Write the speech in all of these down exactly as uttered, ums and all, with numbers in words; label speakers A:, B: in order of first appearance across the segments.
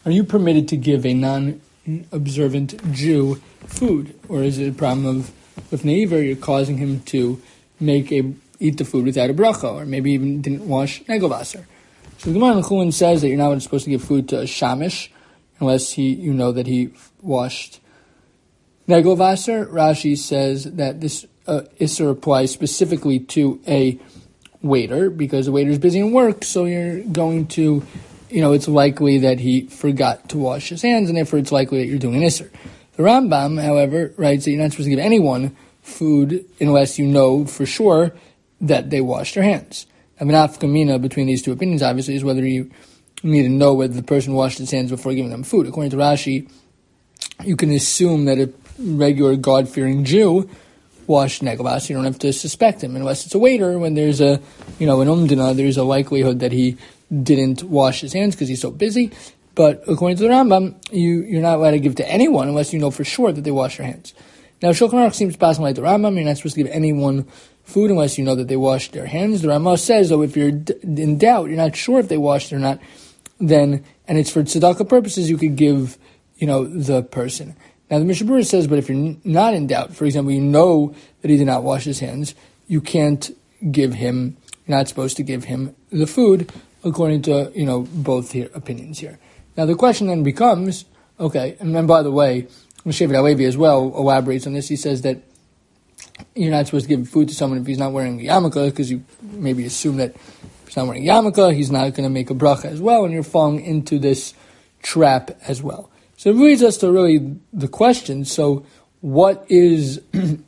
A: are you permitted to give a non-observant Jew food? Or is it a problem of, with Neiver, you're causing him to make a eat the food without a bracha, or maybe even didn't wash negovasser? So the Gemara in Chulin says that you're not supposed to give food to a shamish unless he, you know that he washed negovasser. Rashi says that this uh, Isser applies specifically to a waiter, because the waiter is busy in work, so you're going to, you know, it's likely that he forgot to wash his hands, and therefore it's likely that you're doing an Isser. The Rambam, however, writes that you're not supposed to give anyone food unless you know for sure that they washed their hands. I mean, nafka between these two opinions, obviously, is whether you need to know whether the person washed his hands before giving them food. According to Rashi, you can assume that a regular God-fearing Jew washed negovas. You don't have to suspect him unless it's a waiter. When there's a, you know, an umdina, there's a likelihood that he didn't wash his hands because he's so busy. But according to the Rambam, you, you're not allowed to give to anyone unless you know for sure that they wash their hands. Now, Shulchan Aruch seems to pass like the Rambam. You're not supposed to give anyone food unless you know that they washed their hands. The Ramah says, though, if you're d- in doubt, you're not sure if they washed it or not, then, and it's for tzedakah purposes, you could give, you know, the person. Now, the Mishnah Berurah says, but if you're n- not in doubt, for example, you know that he did not wash his hands, you can't give him, you're not supposed to give him the food, according to, you know, both here, opinions here. Now, the question then becomes, okay, and then by the way, Shevet HaLevi as well elaborates on this. He says that you're not supposed to give food to someone if he's not wearing a yarmulke, because you maybe assume that if he's not wearing a yarmulke, he's not going to make a bracha as well, and you're falling into this trap as well. So it leads us to really the question, so what is the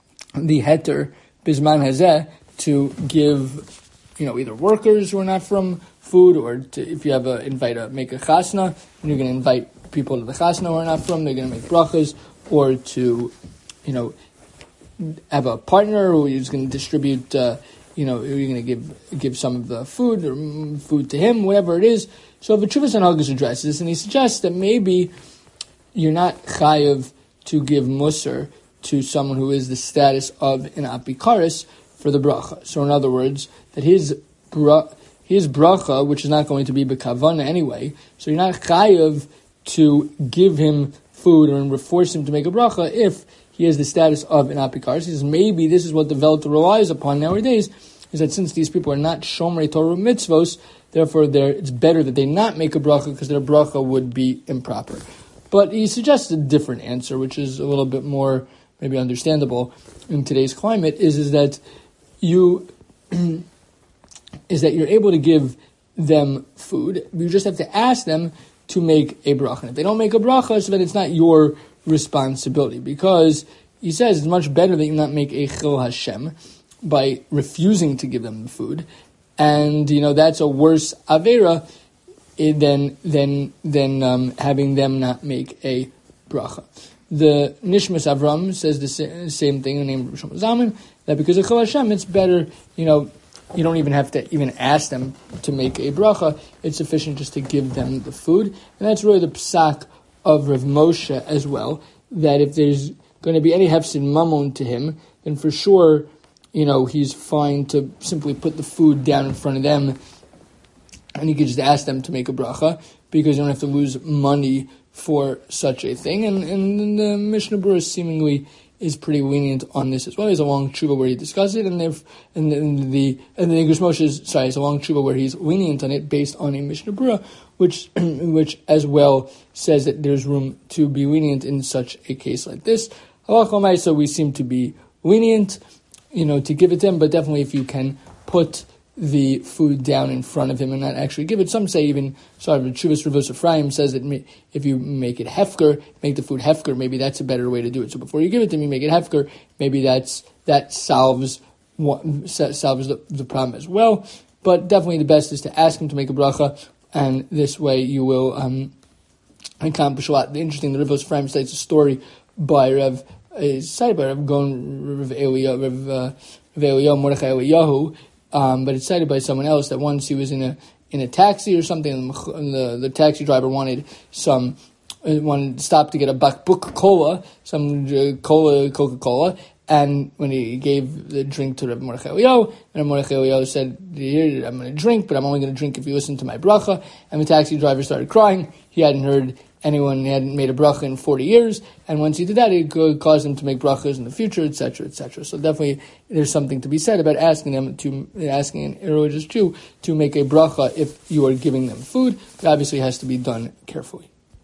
A: heter bisman hazeh to give, you know, either workers who are not from food, or to, if you have a invite a make a chasna, and you're going to invite people to the chasna who are not from, they're going to make brachas, or to, you know, have a partner who is going to distribute, uh, you know, you're going to give give some of the food or food to him, whatever it is. So the Chuvas Hanhagas addresses this, and he suggests that maybe you're not chayav to give musar to someone who is the status of an apikaris for the bracha. So in other words, that his bra- his bracha, which is not going to be bekavana anyway, so you're not chayav to give him food or force him to make a bracha if he has the status of an apikaris. He says maybe this is what the Velta relies upon nowadays, is that since these people are not shomrei Torah mitzvos, therefore it's better that they not make a bracha because their bracha would be improper. But he suggests a different answer, which is a little bit more maybe understandable in today's climate, is, is that you is that you're able to give them food. You just have to ask them to make a bracha. And if they don't make a bracha, so then it's not your responsibility, because he says it's much better that you not make a chil Hashem by refusing to give them the food, and you know that's a worse avera than than than um, having them not make a bracha. The Nishmas Avram says the same thing in the name of Rishon Zalman, that because of chil Hashem, it's better, you know, you don't even have to even ask them to make a bracha. It's sufficient just to give them the food, and that's really the psak of Rav Moshe as well, that if there's going to be any hefsid mammon to him, then for sure, you know, he's fine to simply put the food down in front of them, and he could just ask them to make a bracha, because you don't have to lose money for such a thing. And, and the Mishnah Berurah seemingly is pretty lenient on this as well. There's a long tshuva where he discusses it, and if and, and the and the Nigush Moshe is sorry, it's a long tshuva where he's lenient on it based on a Mishnah Berurah, which which as well says that there's room to be lenient in such a case like this. Halakha L'maisa, we seem to be lenient, you know, to give it to him, but definitely if you can put the food down in front of him and not actually give it. Some say even, sorry, Chuvas Revos Ephraim says that if you make it hefker, make the food hefker, maybe that's a better way to do it. So before you give it to him, you make it hefker, maybe that's that solves solves the, the problem as well. But definitely the best is to ask him to make a bracha, and this way you will um, accomplish a lot. The interesting, the Revos Ephraim states a story by Rev, is cited by Rev Gon, Rev Eliyahu, Rev, uh, Rev Eliyahu, Mordechai Eliyahu, Um, but it's cited by someone else that once he was in a in a taxi or something, and the the taxi driver wanted some uh, wanted to stop to get a bakbuk cola, some uh, cola Coca Cola, And when he gave the drink to Reb Mordechai Eliyahu, and Reb Mordechai Eliyahu said, Here, I'm going to drink, but I'm only going to drink if you listen to my bracha. And the taxi driver started crying. He hadn't heard anyone, he hadn't made a bracha in forty years. And once he did that, it could cause him to make brachas in the future, et cetera, et cetera. So definitely there's something to be said about asking them to, asking an irreligious Jew to make a bracha if you are giving them food. But obviously it has to be done carefully.